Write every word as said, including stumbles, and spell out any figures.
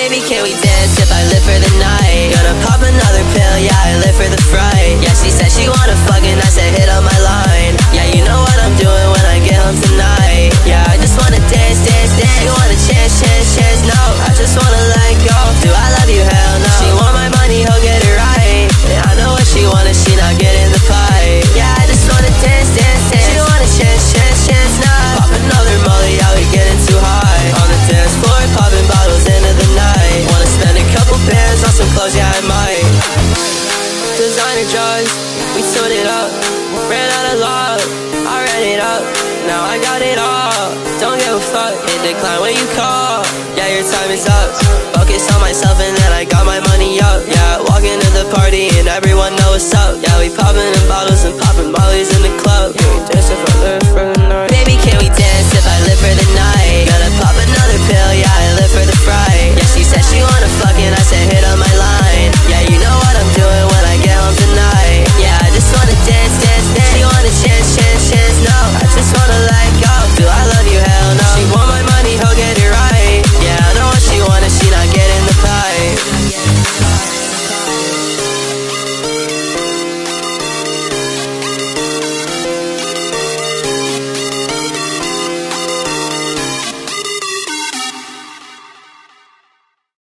baby, can we dance if I live for the night? Gonna pop another pill, yeah, I live for the fright. Yeah, she said she wanna fuck and I said hit on my line. Yeah, you know what I'm doing when I get home tonight. Yeah, I just wanna dance, dance, dance. You want a chance, chance, chance, no, I just wanna let go. Do I love you? Hell no. She want my money, he'll get it right. Yeah, I know what she wanted, she not getting the pie. Yeah, I just wanna dance, dance, dance. She want a chance, chance, chance, no. Pop another molly, yeah, we getting too high. On the dance floor, popping bottles into the night. Wanna spend a couple bands on some clothes, yeah, I might. Designer drugs, we sewed it up. Ran out of love, I ran it up. Now I got it all, don't give a fuck. Hit decline when you call, yeah, your time is up. Focus on myself and then I got my money up. Yeah, walk into the party and everyone know what's up. Yeah, we popping in bottles.